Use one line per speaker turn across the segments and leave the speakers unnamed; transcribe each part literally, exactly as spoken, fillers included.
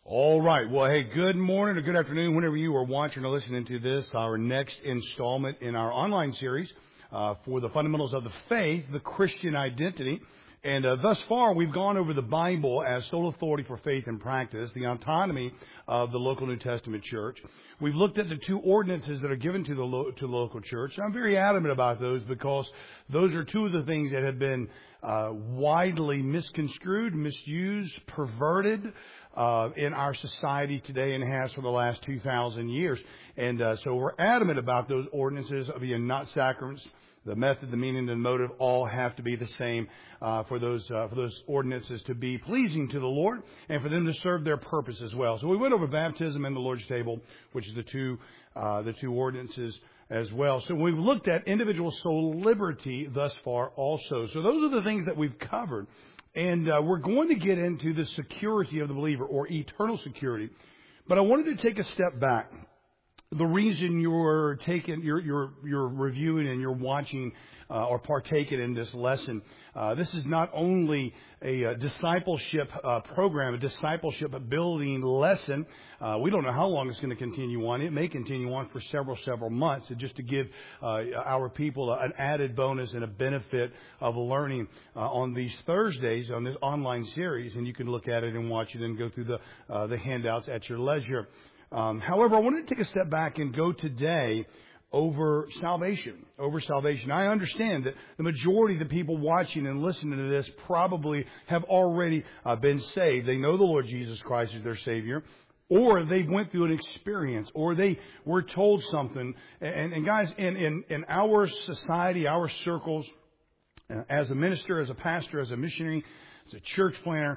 All right. Well, hey, good morning or good afternoon, whenever you are watching or listening to this, our next installment in our online series uh, for the fundamentals of the faith, the Christian identity. And uh, thus far, we've gone over the Bible as sole authority for faith and practice, the autonomy of the local New Testament church. We've looked at the two ordinances that are given to the lo- to the local church. I'm very adamant about those because those are two of the things that have been uh, widely misconstrued, misused, perverted uh, in our society today, and has for the last two thousand years. And uh, so we're adamant about those ordinances of being not sacraments. The method, the meaning, and the motive all have to be the same uh, for those uh, for those ordinances to be pleasing to the Lord and for them to serve their purpose as well. So we went over baptism and the Lord's table, which is the two uh, the two ordinances as well. So we've looked at individual soul liberty thus far also. So those are the things that we've covered, and uh, we're going to get into the security of the believer or eternal security. But I wanted to take a step back. The reason you're taking, you're, you're, you're reviewing and you're watching uh, or partaking in this lesson, uh, this is not only a, a discipleship uh, program, a discipleship building lesson. Uh, we don't know how long it's going to continue on. It may continue on for several, several months, and just to give uh, our people an added bonus and a benefit of learning uh, on these Thursdays on this online series. And you can look at it and watch it and go through the uh, the handouts at your leisure. Um, however, I wanted to take a step back and go today over salvation, over salvation. I understand that the majority of the people watching and listening to this probably have already uh, been saved. They know the Lord Jesus Christ is their Savior, or they went through an experience, or they were told something. And, and guys, in, in, in our society, our circles, uh, as a minister, as a pastor, as a missionary, as a church planner,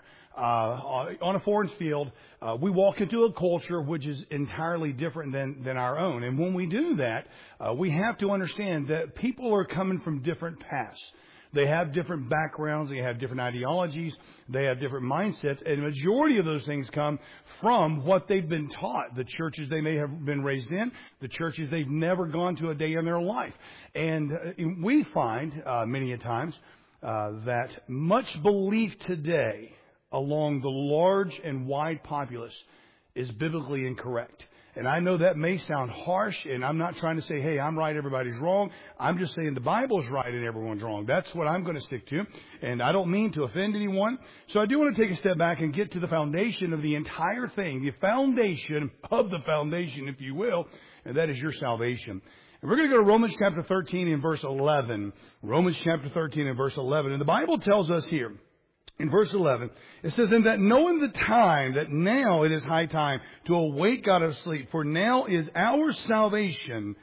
Uh, on a foreign field, uh, we walk into a culture which is entirely different than, than our own. And when we do that, uh, we have to understand that people are coming from different paths. They have different backgrounds, they have different ideologies, they have different mindsets, and the majority of those things come from what they've been taught, the churches they may have been raised in, the churches they've never gone to a day in their life. And uh, we find, uh, many a times, uh, that much belief today along the large and wide populace is biblically incorrect. And I know that may sound harsh, and I'm not trying to say, hey, I'm right, everybody's wrong. I'm just saying the Bible's right and everyone's wrong. That's what I'm going to stick to. And I don't mean to offend anyone. So I do want to take a step back and get to the foundation of the entire thing, the foundation of the foundation, if you will, and that is your salvation. And we're going to go to Romans chapter thirteen and verse eleven. Romans chapter thirteen and verse eleven. And the Bible tells us here, in verse eleven, it says, "And that knowing the time, that now it is high time to awake out of sleep, for now is our salvation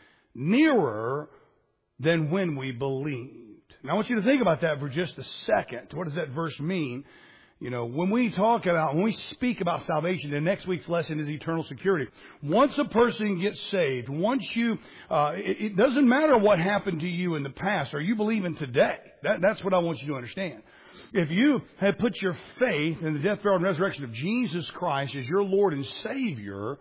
nearer than when we believed." Now I want you to think about that for just a second. What does that verse mean? You know, when we talk about, when we speak about salvation, and next week's lesson is eternal security. Once a person gets saved, once you, uh, it, it doesn't matter what happened to you in the past, or you believe in today. That, that's what I want you to understand. If you have put your faith in the death, burial, and resurrection of Jesus Christ as your Lord and Savior,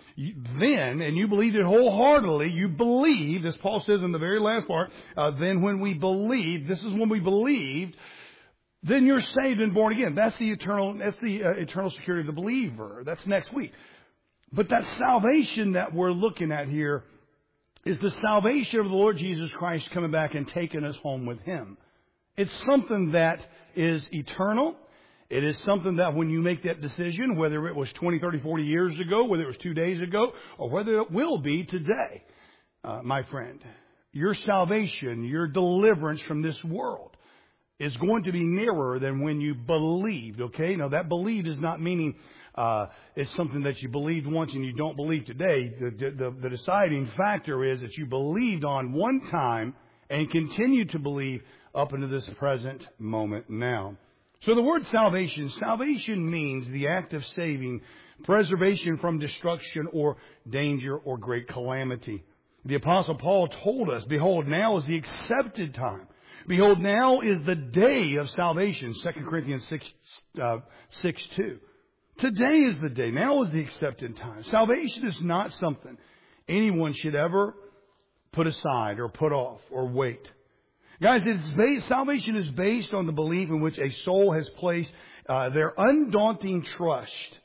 then, and you believed it wholeheartedly, you believed, as Paul says in the very last part, uh, then when we believed, this is when we believed, then you're saved and born again. That's the eternal, that's the uh, eternal security of the believer. That's next week. But that salvation that we're looking at here is the salvation of the Lord Jesus Christ coming back and taking us home with Him. It's something that is eternal. It is something that when you make that decision, whether it was twenty, thirty, forty years ago, whether it was two days ago, or whether it will be today, uh, my friend, your salvation, your deliverance from this world is going to be nearer than when you believed, okay? Now, that believed is not meaning uh, it's something that you believed once and you don't believe today. The, the, the deciding factor is that you believed on one time and continue to believe up into this present moment now. So the word salvation, salvation means the act of saving, preservation from destruction or danger or great calamity. The Apostle Paul told us, "Behold, now is the accepted time. Behold, now is the day of salvation." Second Corinthians six, uh, six two. Today is the day. Now is the accepted time. Salvation is not something anyone should ever put aside or put off or wait. Guys, it's based, salvation is based on the belief in which a soul has placed uh, their undaunting trust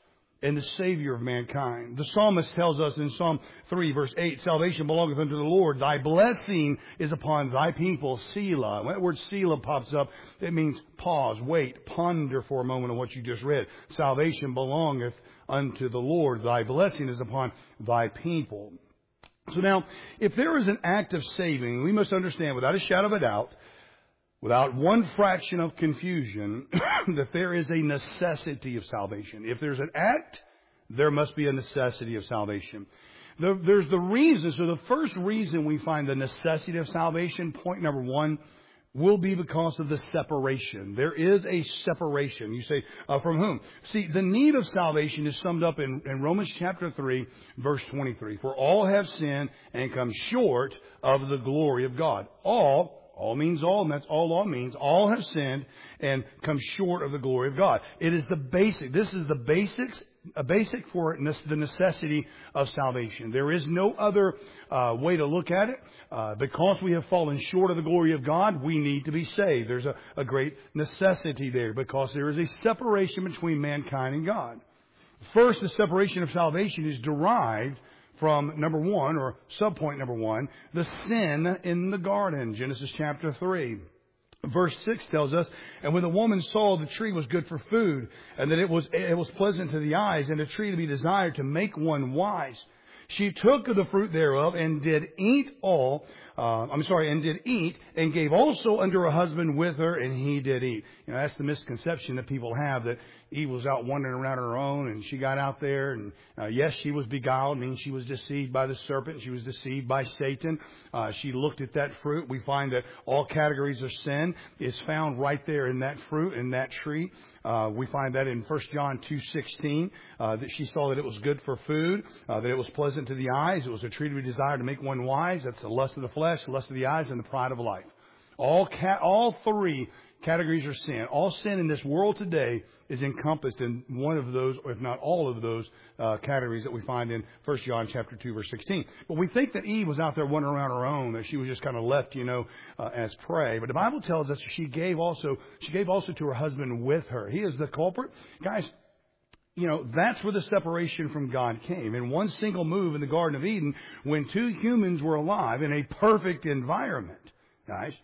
and the Savior of mankind. The psalmist tells us in Psalm three, verse eight, salvation belongeth unto the Lord. Thy blessing is upon thy people, Selah. When that word Selah pops up, it means pause, wait, ponder for a moment on what you just read. Salvation belongeth unto the Lord. Thy blessing is upon thy people. So now, if there is an act of saving, we must understand without a shadow of a doubt, without one fraction of confusion, that there is a necessity of salvation. If there's an act, there must be a necessity of salvation. There's the reason. So the first reason we find the necessity of salvation, point number one, will be because of the separation. There is a separation. You say, uh, from whom? See, the need of salvation is summed up in, in Romans chapter three, verse twenty-three. For all have sinned and come short of the glory of God. All All means all, and that's all all means. All have sinned and come short of the glory of God. It is the basic. This is the basics, a basic for the necessity of salvation. There is no other uh, way to look at it. Uh, because we have fallen short of the glory of God, we need to be saved. There's a, a great necessity there because there is a separation between mankind and God. First, the separation of salvation is derived from number one, or subpoint number one, the sin in the garden. Genesis chapter three. Verse six tells us, and when the woman saw the tree was good for food, and that it was it was pleasant to the eyes, and a tree to be desired to make one wise, she took of the fruit thereof, and did eat all, uh, I'm sorry, and did eat, and gave also unto her husband with her, and he did eat. You know, that's the misconception that people have, that Eve was out wandering around on her own, and she got out there, and uh, yes, she was beguiled, meaning she was deceived by the serpent, she was deceived by Satan. Uh, she looked at that fruit. We find that all categories of sin is found right there in that fruit, in that tree. Uh, we find that in First John two sixteen, uh, that she saw that it was good for food, uh, that it was pleasant to the eyes, it was a tree to be desired to make one wise. That's the lust of the flesh, the lust of the eyes, and the pride of life. All ca- all three categories are sin. All sin in this world today is encompassed in one of those, or if not all of those, uh, categories that we find in First John chapter two, verse sixteen. But we think that Eve was out there wandering around her own, that she was just kind of left, you know, uh, as prey. But the Bible tells us she gave also, she gave also to her husband with her. He is the culprit. Guys, you know, that's where the separation from God came. In one single move in the Garden of Eden, when two humans were alive in a perfect environment, guys,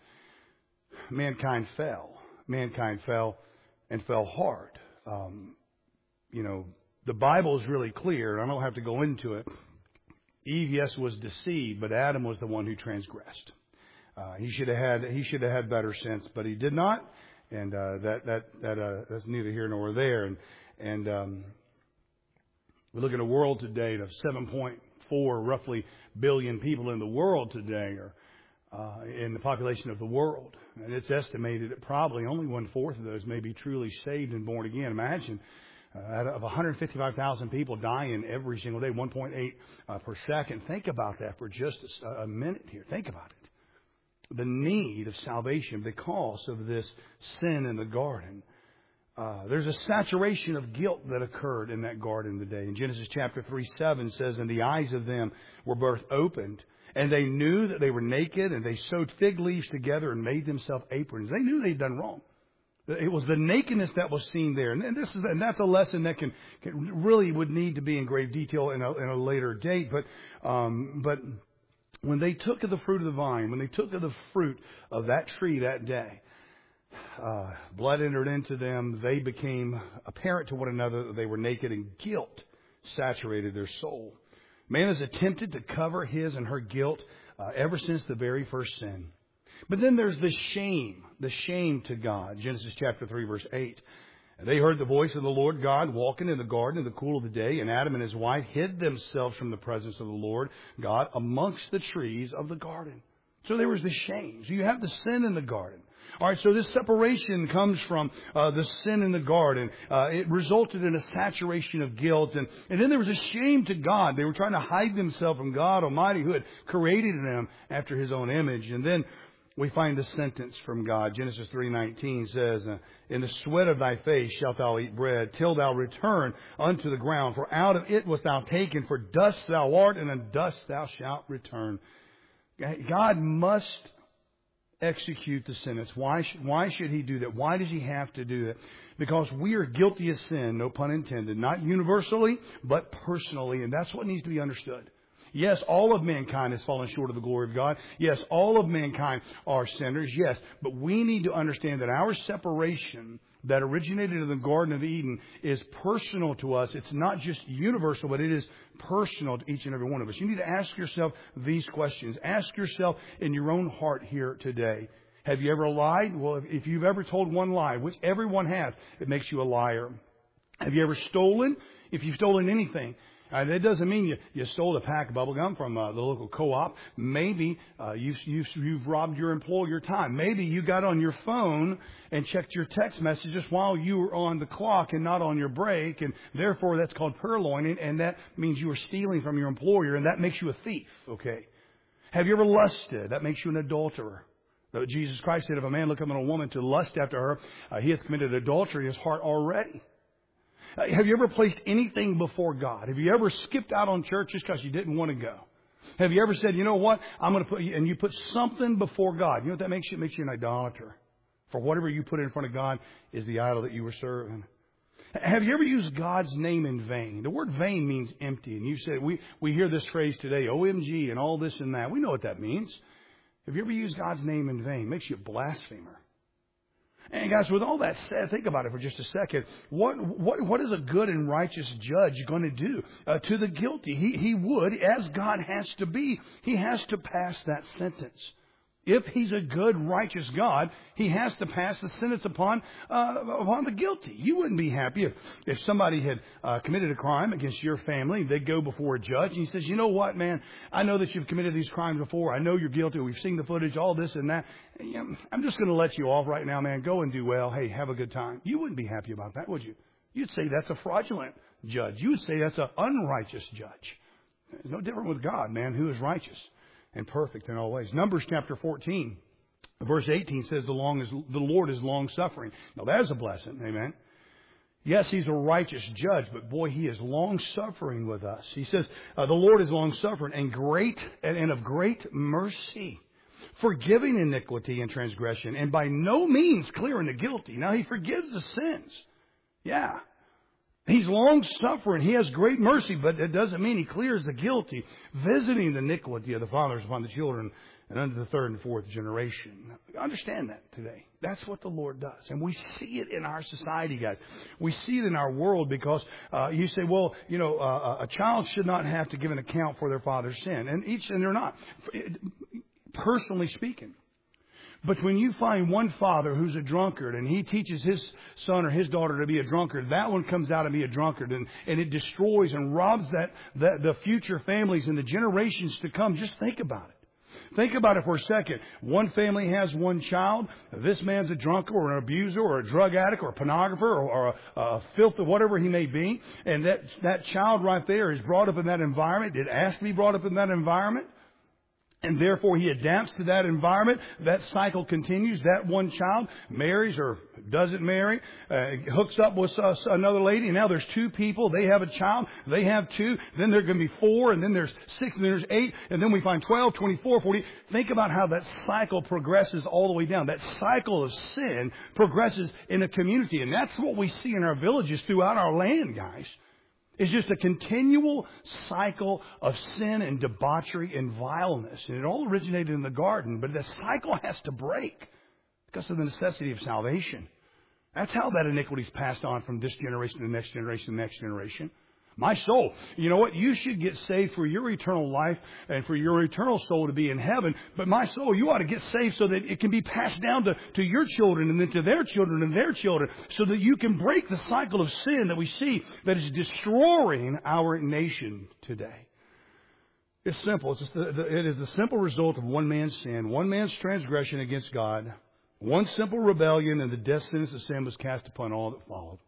mankind fell. Mankind fell and fell hard. Um, you know, the Bible is really clear. I don't have to go into it. Eve, yes, was deceived, but Adam was the one who transgressed. Uh, he should have had he should have had better sense, but he did not. And uh, that that that uh, that's neither here nor there. And and um, we look at a world today of seven point four roughly billion people in the world today, or Uh, in the population of the world. And it's estimated that probably only one-fourth of those may be truly saved and born again. Imagine, uh, out of one hundred fifty-five thousand people dying every single day, one point eight uh, per second. Think about that for just a, a minute here. Think about it. The need of salvation because of this sin in the garden. Uh, there's a saturation of guilt that occurred in that garden today. In Genesis chapter three, seven says, and the eyes of them were both opened, and they knew that they were naked, and they sewed fig leaves together and made themselves aprons. They knew they'd done wrong. It was the nakedness that was seen there. And this is, and that's a lesson that can, can really would need to be in grave detail in a, in a later date. But, um, but when they took of the fruit of the vine, when they took of the fruit of that tree that day, uh, blood entered into them. They became apparent to one another that they were naked, and guilt saturated their soul. Man has attempted to cover his and her guilt uh, ever since the very first sin. But then there's the shame, the shame to God. Genesis chapter three, verse eight. And they heard the voice of the Lord God walking in the garden in the cool of the day, and Adam and his wife hid themselves from the presence of the Lord God amongst the trees of the garden. So there was the shame. So you have the sin in the garden. All right, so this separation comes from uh, the sin in the garden. Uh, it resulted in a saturation of guilt. And, and then there was a shame to God. They were trying to hide themselves from God Almighty, who had created them after His own image. And then we find the sentence from God. Genesis three nineteen says, in the sweat of thy face shalt thou eat bread, till thou return unto the ground. For out of it wast thou taken, for dust thou art, and in dust thou shalt return. God must execute the sentence? Why, sh- why should He do that? Why does He have to do that? Because we are guilty of sin, no pun intended, not universally, but personally, and that's what needs to be understood. Yes, all of mankind has fallen short of the glory of God. Yes, all of mankind are sinners. Yes, but we need to understand that our separation that originated in the Garden of Eden is personal to us. It's not just universal, but it is personal to each and every one of us. You need to ask yourself these questions. Ask yourself in your own heart here today. Have you ever lied? Well, if, if you've ever told one lie, which everyone has, it makes you a liar. Have you ever stolen? If you've stolen anything, Uh, that doesn't mean you, you stole a pack of bubble gum from uh, the local co-op. Maybe uh, you've, you've, you've robbed your employer time. Maybe you got on your phone and checked your text messages while you were on the clock and not on your break. And therefore, that's called purloining. And that means you were stealing from your employer. And that makes you a thief. Okay. Have you ever lusted? That makes you an adulterer. Though Jesus Christ said, if a man look upon a woman to lust after her, uh, he has committed adultery in his heart already. Uh, have you ever placed anything before God? Have you ever skipped out on church just because you didn't want to go? Have you ever said, you know what, I'm going to put you, and you put something before God? You know what that makes you? It makes you an idolater. For whatever you put in front of God is the idol that you were serving. Have you ever used God's name in vain? The word vain means empty. And you said, we, we hear this phrase today, O M G and all this and that. We know what that means. Have you ever used God's name in vain? It makes you a blasphemer. And guys, with all that said, think about it for just a second. What what what is a good and righteous judge going to do uh, to the guilty? He he would, as God has to be, he has to pass that sentence. If he's a good, righteous God, he has to pass the sentence upon uh, upon the guilty. You wouldn't be happy if, if somebody had uh, committed a crime against your family. They'd go before a judge, and he says, you know what, man, I know that you've committed these crimes before. I know you're guilty. We've seen the footage, all this and that. And, you know, I'm just going to let you off right now, man. Go and do well. Hey, have a good time. You wouldn't be happy about that, would you? You'd say that's a fraudulent judge. You would say that's an unrighteous judge. It's no different with God, man, who is righteous and perfect in all ways. Numbers chapter fourteen, verse eighteen says the long is the Lord is long suffering. Now that is a blessing, amen. Yes, He's a righteous judge, but boy, He is long suffering with us. He says uh, the Lord is long suffering and great and, and of great mercy, forgiving iniquity and transgression, and by no means clearing the guilty. Now He forgives the sins. Yeah. He's long-suffering. He has great mercy, but it doesn't mean He clears the guilty, visiting the iniquity of the fathers upon the children and unto the third and fourth generation. Understand that today. That's what the Lord does. And we see it in our society, guys. We see it in our world because uh, you say, well, you know, uh, a child should not have to give an account for their father's sin. And each, and they're not. Personally speaking. But when you find one father who's a drunkard and he teaches his son or his daughter to be a drunkard, that one comes out to be a drunkard and, and it destroys and robs that, that the future families and the generations to come. Just think about it. Think about it for a second. One family has one child. This man's a drunkard or an abuser or a drug addict or a pornographer or, or a, a filth or whatever he may be. And that, that child right there is brought up in that environment. It asked to be brought up in that environment. And therefore, he adapts to that environment. That cycle continues. That one child marries or doesn't marry, uh, hooks up with uh, another lady. And now there's two people. They have a child. They have two. Then there can be four. And then there's six. And then there's eight. And then we find twelve, twenty-four, forty. Think about how that cycle progresses all the way down. That cycle of sin progresses in a community. And that's what we see in our villages throughout our land, guys. It's just a continual cycle of sin and debauchery and vileness. And it all originated in the garden, but the cycle has to break because of the necessity of salvation. That's how that iniquity is passed on from this generation to the next generation to the next generation. My soul, you know what? You should get saved for your eternal life and for your eternal soul to be in heaven. But my soul, you ought to get saved so that it can be passed down to, to your children and then to their children and their children so that you can break the cycle of sin that we see that is destroying our nation today. It's simple. It's just the, the, it is the simple result of one man's sin, one man's transgression against God, one simple rebellion, and the death sentence of sin was cast upon all that followed.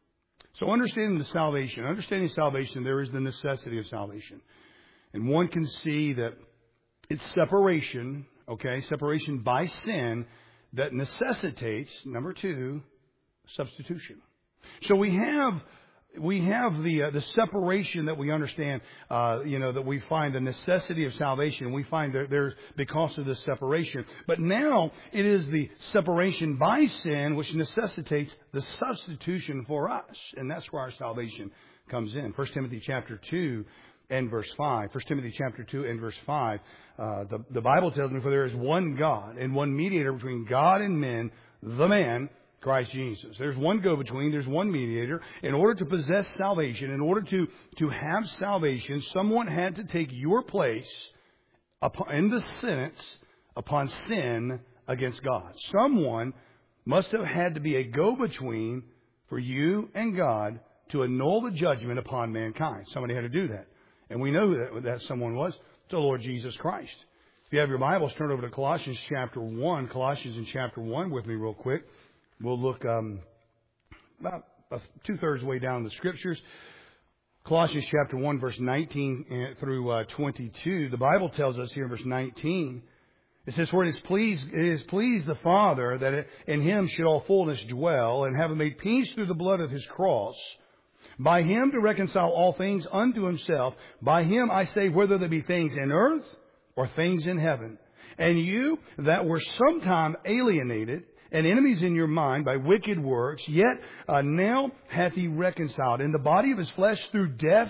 So understanding the salvation, understanding salvation, there is the necessity of salvation. And one can see that it's separation, okay, separation by sin that necessitates, number two, substitution. So we have we have the uh, the separation that we understand, uh, you know, that we find the necessity of salvation. We find that there's because of this separation. But now it is the separation by sin which necessitates the substitution for us, and that's where our salvation comes in. First Timothy chapter two and verse five. First Timothy chapter two and verse five. Uh, the the Bible tells me, for there is one God and one mediator between God and men, the man, Christ Jesus. There's one go-between, there's one mediator. In order to possess salvation, in order to, to have salvation, someone had to take your place upon, in the sentence upon sin against God. Someone must have had to be a go-between for you and God to annul the judgment upon mankind. Somebody had to do that. And we know that that someone was the Lord Jesus Christ. If you have your Bibles, turn over to Colossians chapter one. Colossians in chapter one with me real quick. We'll look um, about two-thirds of the way down the Scriptures. Colossians chapter one, verse nineteen through uh, twenty-two. The Bible tells us here in verse nineteen, it says, for it is pleased, it is pleased the Father that it, in Him should all fullness dwell, and having made peace through the blood of His cross, by Him to reconcile all things unto Himself. By Him, I say, whether there be things in earth or things in heaven. And you that were sometime alienated and enemies in your mind by wicked works, yet uh, now hath He reconciled in the body of His flesh through death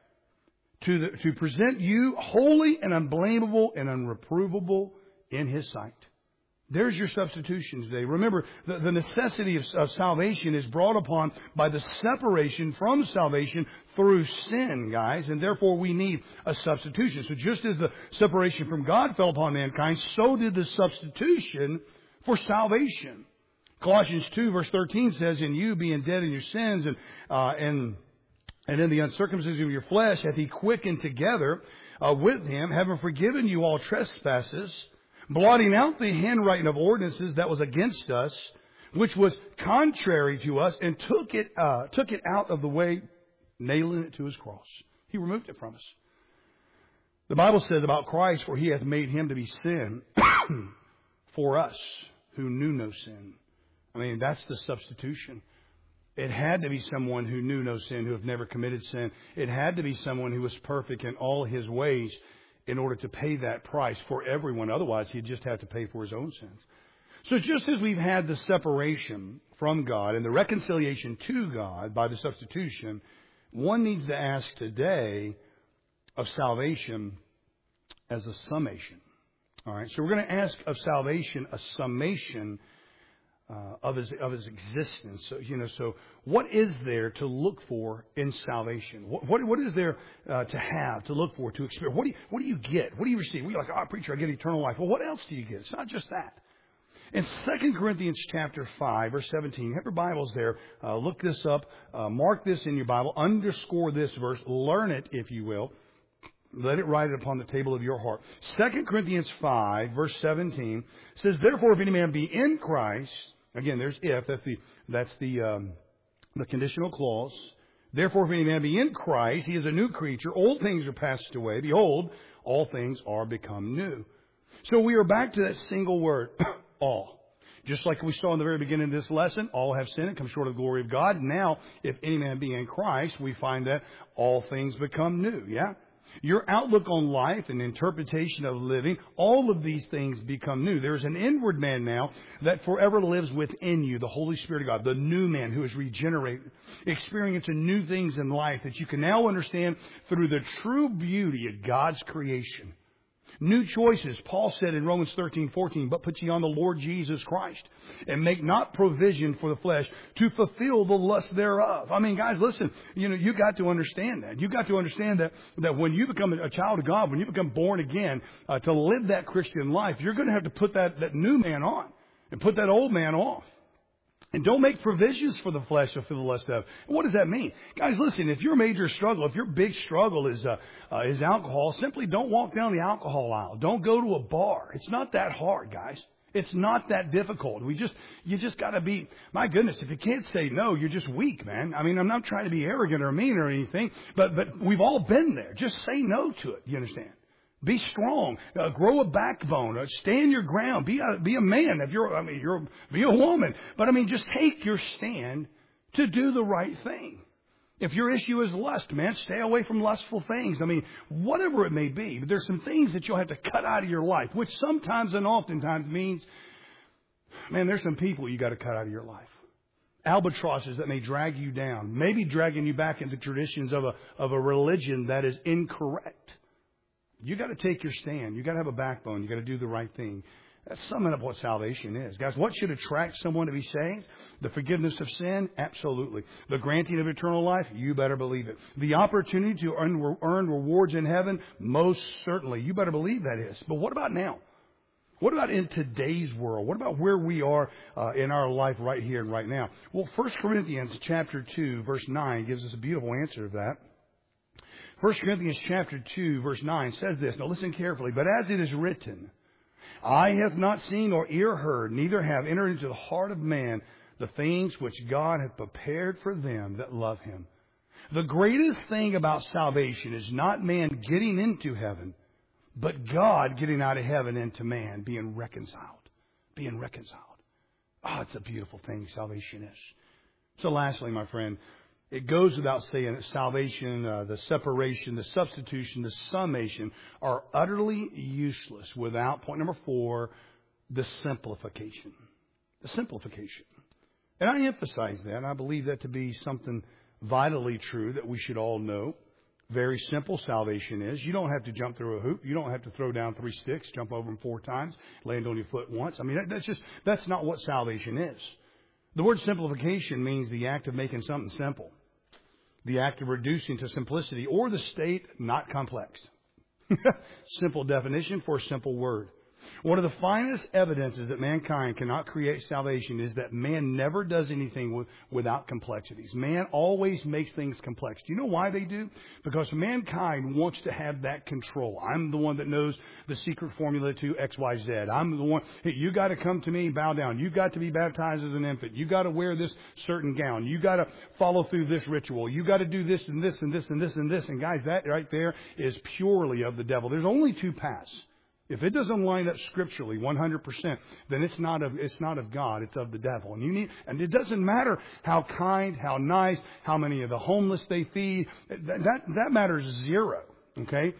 to, the, to present you holy and unblameable and unreprovable in His sight. There's your substitution today. Remember, the, the necessity of, of salvation is brought upon by the separation from salvation through sin, guys, and therefore we need a substitution. So just as the separation from God fell upon mankind, so did the substitution for salvation. Colossians two verse thirteen says, in you being dead in your sins and uh, and and in the uncircumcision of your flesh hath He quickened together uh, with Him, having forgiven you all trespasses, blotting out the handwriting of ordinances that was against us, which was contrary to us, and took it uh, took it out of the way, nailing it to His cross. He removed it from us. The Bible says about Christ, for He hath made Him to be sin for us who knew no sin. I mean, that's the substitution. It had to be someone who knew no sin, who have never committed sin. It had to be someone who was perfect in all His ways in order to pay that price for everyone. Otherwise, He'd just have to pay for His own sins. So just as we've had the separation from God and the reconciliation to God by the substitution, one needs to ask today of salvation as a summation. All right, so we're going to ask of salvation a summation uh, of his of his existence. So you know, so what is there to look for in salvation? What what, what is there uh, to have, to look for, to experience? What do you what do you get? What do you receive? You're like, oh, preacher, I get eternal life. Well, what else do you get? It's not just that. In Second Corinthians chapter five, verse seventeen, you have your Bibles there. Uh, look this up. Uh, mark this in your Bible. Underscore this verse. Learn it, if you will. Let it write it upon the table of your heart. Second Corinthians five, verse seventeen says, therefore, if any man be in Christ, again, there's if, that's the, that's the, um, the conditional clause. Therefore, if any man be in Christ, he is a new creature. Old things are passed away. Behold, all things are become new. So we are back to that single word, all. Just like we saw in the very beginning of this lesson, all have sinned and come short of the glory of God. Now, if any man be in Christ, we find that all things become new. Yeah? Your outlook on life and interpretation of living, all of these things become new. There's an inward man now that forever lives within you, the Holy Spirit of God, the new man who is regenerated, experiencing new things in life that you can now understand through the true beauty of God's creation. New choices. Paul said in Romans thirteen fourteen, but put ye on the Lord Jesus Christ and make not provision for the flesh to fulfill the lust thereof. I mean, guys, listen, you know, you got to understand that. You got to understand that, that when you become a child of God, when you become born again, uh, to live that Christian life, you're going to have to put that, that new man on and put that old man off. And don't make provisions for the flesh or for the lust of. What does that mean? Guys, listen, if your major struggle, if your big struggle is uh, uh, is alcohol, simply don't walk down the alcohol aisle. Don't go to a bar. It's not that hard, guys. It's not that difficult. We just, you just got to be, my goodness, if you can't say no, you're just weak, man. I mean, I'm not trying to be arrogant or mean or anything, but but we've all been there. Just say no to it, you understand? Be strong. Uh, grow a backbone. Uh, stand your ground. Be a, be a man. If you're, I mean, you're, be a woman. But I mean, just take your stand to do the right thing. If your issue is lust, man, stay away from lustful things. I mean, whatever it may be. But there's some things that you'll have to cut out of your life, which sometimes and oftentimes means, man, there's some people you got to cut out of your life. Albatrosses that may drag you down, maybe dragging you back into traditions of a of a religion that is incorrect. You got to take your stand. You got to have a backbone. You got to do the right thing. That's summing up what salvation is. Guys, what should attract someone to be saved? The forgiveness of sin? Absolutely. The granting of eternal life? You better believe it. The opportunity to earn, earn rewards in heaven? Most certainly. You better believe that is. But what about now? What about in today's world? What about where we are uh, in our life right here and right now? Well, First Corinthians chapter two, verse nine gives us a beautiful answer to that. First Corinthians chapter two, verse nine says this. Now listen carefully. But as it is written, eye hath not seen or ear heard, neither have entered into the heart of man the things which God hath prepared for them that love Him. The greatest thing about salvation is not man getting into heaven, but God getting out of heaven into man, being reconciled. Being reconciled. Oh, it's a beautiful thing, salvation is. So lastly, my friend, it goes without saying that salvation, uh, the separation, the substitution, the summation are utterly useless without, point number four, the simplification. The simplification. And I emphasize that, and I believe that to be something vitally true that we should all know. Very simple salvation is. You don't have to jump through a hoop. You don't have to throw down three sticks, jump over them four times, land on your foot once. I mean, that, that's just, that's not what salvation is. The word simplification means the act of making something simple. The act of reducing to simplicity, or the state not complex. Simple definition for a simple word. One of the finest evidences that mankind cannot create salvation is that man never does anything with, without complexities. Man always makes things complex. Do you know why they do? Because mankind wants to have that control. I'm the one that knows the secret formula to X Y Z. I'm the one, hey, you got to come to me, bow down. You got to be baptized as an infant. You got to wear this certain gown. You got to follow through this ritual. You got to do this and this and this and this and this. And guys, that right there is purely of the devil. There's only two paths. If it doesn't line up scripturally one hundred percent, then it's not of it's not of God, it's of the devil. And you need and it doesn't matter how kind, how nice, how many of the homeless they feed. That that, that matters zero. Okay?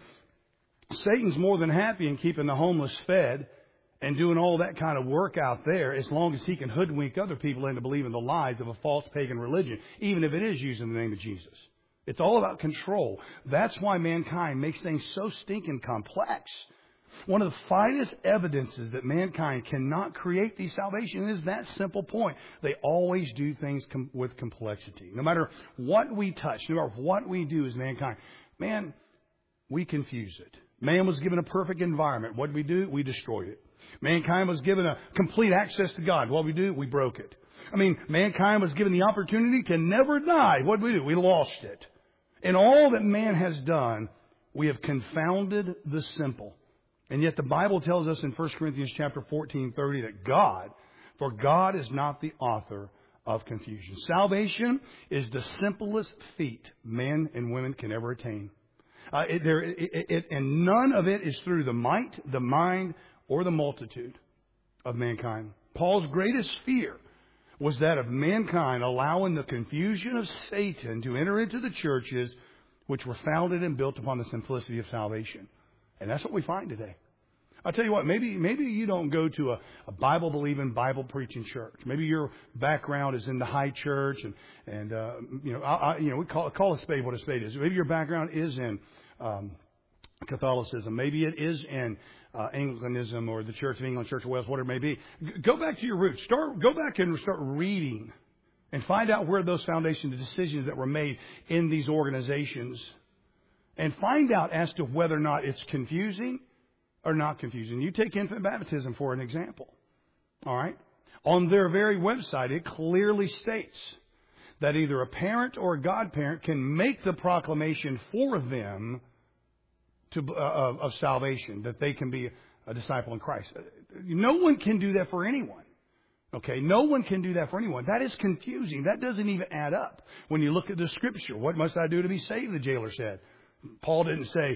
Satan's more than happy in keeping the homeless fed and doing all that kind of work out there as long as he can hoodwink other people into believing the lies of a false pagan religion, even if it is using the name of Jesus. It's all about control. That's why mankind makes things so stinking complex. One of the finest evidences that mankind cannot create the salvation is that simple point. They always do things com- with complexity. No matter what we touch, no matter what we do as mankind, man, we confuse it. Man was given a perfect environment. What did we do? We destroyed it. Mankind was given a complete access to God. What did we do? We broke it. I mean, mankind was given the opportunity to never die. What did we do? We lost it. In all that man has done, we have confounded the simple. And yet the Bible tells us in First Corinthians chapter fourteen thirty that God, for God is not the author of confusion. Salvation is the simplest feat men and women can ever attain. Uh, it, there, it, it, and none of it is through the might, the mind, or the multitude of mankind. Paul's greatest fear was that of mankind allowing the confusion of Satan to enter into the churches which were founded and built upon the simplicity of salvation. And that's what we find today. I'll tell you what, maybe maybe you don't go to a, a Bible-believing, Bible-preaching church. Maybe your background is in the high church, and, and uh, you know, I, I, you know, we call, call a spade what a spade is. Maybe your background is in um, Catholicism. Maybe it is in uh, Anglicanism or the Church of England, Church of Wales, whatever it may be. G- go back to your roots. Start, go back and start reading and find out where those foundations, the decisions that were made in these organizations, and find out as to whether or not it's confusing or not confusing. You take infant baptism for an example. All right? On their very website, it clearly states that either a parent or a godparent can make the proclamation for them to, uh, of, of salvation, that they can be a disciple in Christ. No one can do that for anyone. Okay? No one can do that for anyone. That is confusing. That doesn't even add up. When you look at the Scripture, what must I do to be saved, the jailer said. Paul didn't say,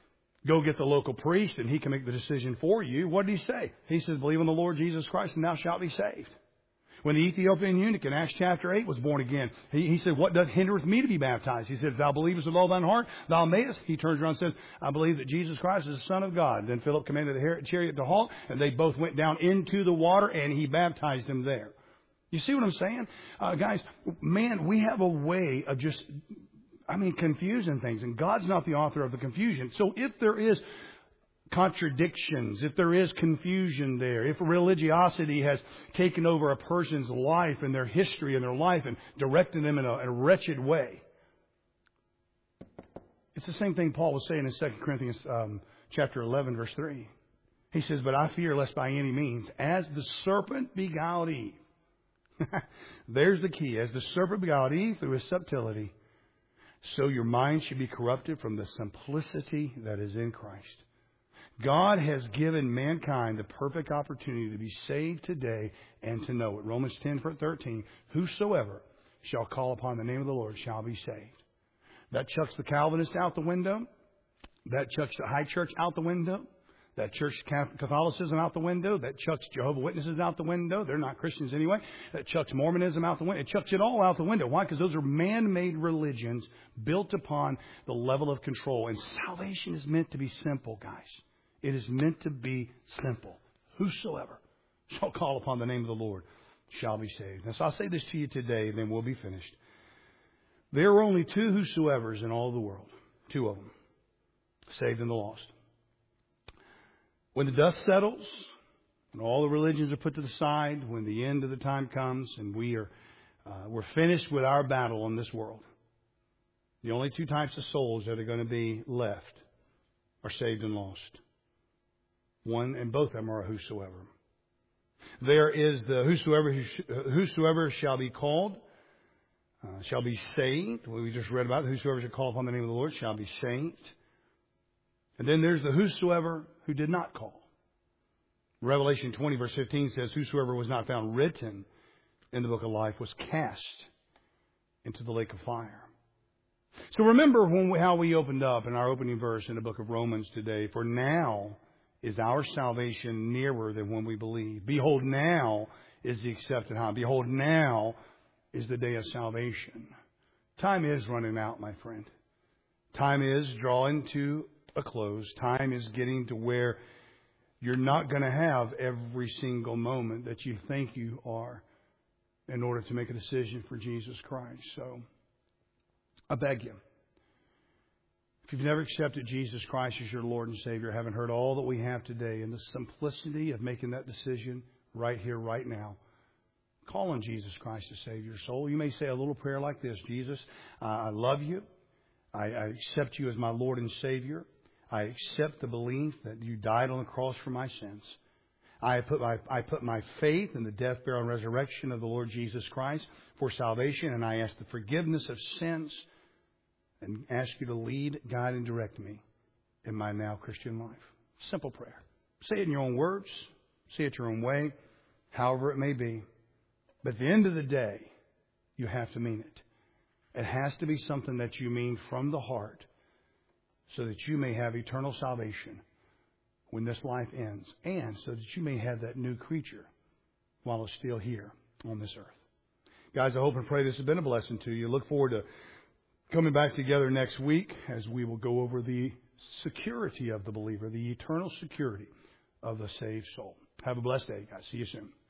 go get the local priest and he can make the decision for you. What did he say? He says, believe in the Lord Jesus Christ and thou shalt be saved. When the Ethiopian eunuch in Acts chapter eight was born again, he, he said, what doth hindereth me to be baptized? He said, if thou believest with all thine heart, thou mayest. He turns around and says, I believe that Jesus Christ is the Son of God. Then Philip commanded the chariot to halt, and they both went down into the water, and he baptized them there. You see what I'm saying? Uh, guys, man, we have a way of just, I mean, confusing things. And God's not the author of the confusion. So if there is contradictions, if there is confusion there, if religiosity has taken over a person's life and their history and their life and directed them in a, in a wretched way, it's the same thing Paul was saying in Second Corinthians um, chapter eleven, verse three. He says, but I fear lest by any means, as the serpent beguiled Eve, there's the key. As the serpent beguiled Eve through his subtlety, so your mind should be corrupted from the simplicity that is in Christ. God has given mankind the perfect opportunity to be saved today and to know it. Romans ten, thirteen, whosoever shall call upon the name of the Lord shall be saved. That chucks the Calvinists out the window. That chucks the high church out the window. That church Catholicism out the window. That chucks Jehovah's Witnesses out the window. They're not Christians anyway. That chucks Mormonism out the window. It chucks it all out the window. Why? Because those are man-made religions built upon the level of control. And salvation is meant to be simple, guys. It is meant to be simple. Whosoever shall call upon the name of the Lord shall be saved. And so I'll say this to you today, and then we'll be finished. There are only two whosoevers in all the world. Two of them. Saved and the lost. When the dust settles, and all the religions are put to the side, when the end of the time comes, and we are uh, we're finished with our battle in this world, the only two types of souls that are going to be left are saved and lost. One and both of them are a whosoever. There is the whosoever whosoever shall be called uh, shall be saved. We just read about it. Whosoever shall call upon the name of the Lord shall be saved. And then there's the whosoever who did not call. Revelation twenty, verse fifteen says, whosoever was not found written in the book of life was cast into the lake of fire. So remember when we, how we opened up in our opening verse in the book of Romans today. For now is our salvation nearer than when we believe. Behold, now is the accepted time. Behold, now is the day of salvation. Time is running out, my friend. Time is drawing to a close. Time is getting to where you're not going to have every single moment that you think you are in order to make a decision for Jesus Christ. So I beg you, if you've never accepted Jesus Christ as your Lord and Savior, haven't heard all that we have today, and the simplicity of making that decision right here, right now, call on Jesus Christ to save your soul. You may say a little prayer like this: Jesus, uh, I love you. I, I accept you as my Lord and Savior. I accept the belief that you died on the cross for my sins. I put my, I put my faith in the death, burial, and resurrection of the Lord Jesus Christ for salvation, and I ask the forgiveness of sins and ask you to lead, guide, and direct me in my now Christian life. Simple prayer. Say it in your own words. Say it your own way, however it may be. But at the end of the day, you have to mean it. It has to be something that you mean from the heart, so that you may have eternal salvation when this life ends, and so that you may have that new creature while it's still here on this earth. Guys, I hope and pray this has been a blessing to you. Look forward to coming back together next week as we will go over the security of the believer, the eternal security of the saved soul. Have a blessed day, guys. See you soon.